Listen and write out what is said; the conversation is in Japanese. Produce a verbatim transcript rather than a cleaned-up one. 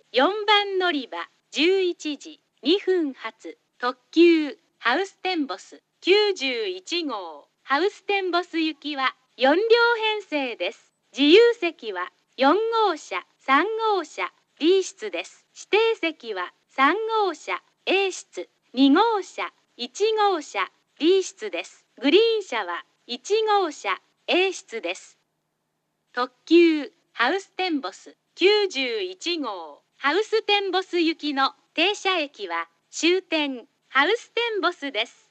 よんばん乗り場じゅういちじにふん発特急ハウステンボスきゅうじゅういちごうハウステンボス行きはよんりょう編成です。自由席はよんごうしゃ、さんごうしゃ B 室です。指定席はさんごうしゃ A 室、にごうしゃ、いちごうしゃ B 室です。グリーン車はいちごうしゃ A 室です。特急ハウステンボスきゅうじゅういちごうハウステンボス行きの停車駅は終点ハウステンボスです。